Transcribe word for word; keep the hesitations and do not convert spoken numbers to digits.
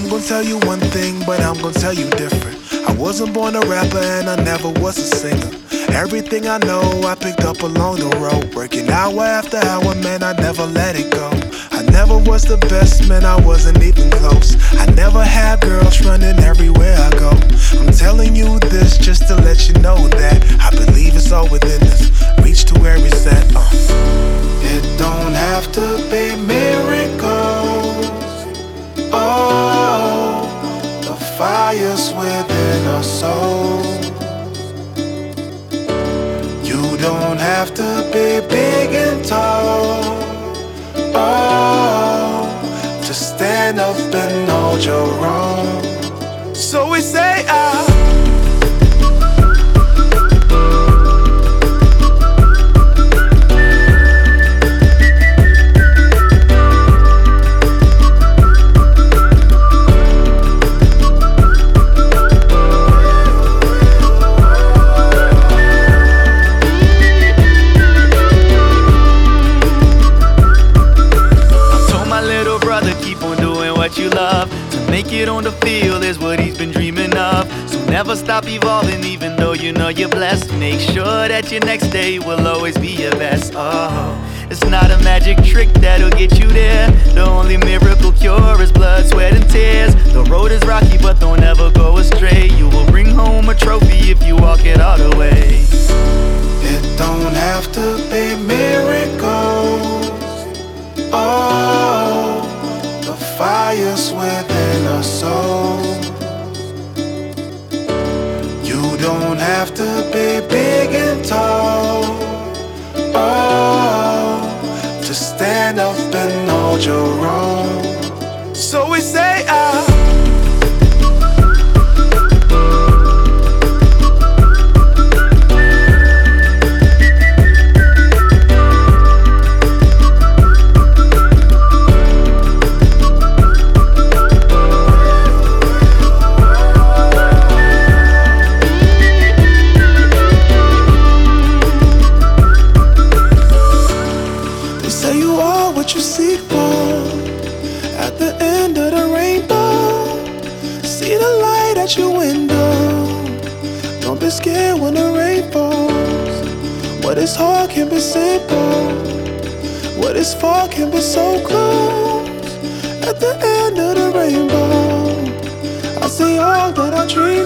I'm gonna tell you one thing, but I'm gonna tell you different. I wasn't born a rapper and I never was a singer. Everything I know I picked up along the road, working hour after hour, man, I never let it go. I never was the best, man, I wasn't even close. I never had girls running everywhere I go. I'm telling you this just to let you know that I believe it's all within us. Reach to where it's at. Uh. It don't have to be miracles. Oh, the fire's within our souls. You don't have to be big and tall. Oh, to stand up and hold your own. So we say ah. You love to make it on the field is what he's been dreaming of. So never stop evolving, even though you know you're blessed. Make sure that your next day will always be your best. Oh, it's not a magic trick that'll get you there. The only miracle cure is blood, sweat, and tears. The road is rocky, but don't ever go astray. You will bring home a trophy if you walk it all the way. It don't have to be miracles. Oh, fire's within our souls. You don't have to be big and tall. Oh, to stand up and hold your own. So we say ah. What you seek for at the end of the rainbow. See the light at your window. Don't be scared when the rain falls. What is hard can be simple. What is far can be so close. At the end of the rainbow, I see all that I dreamed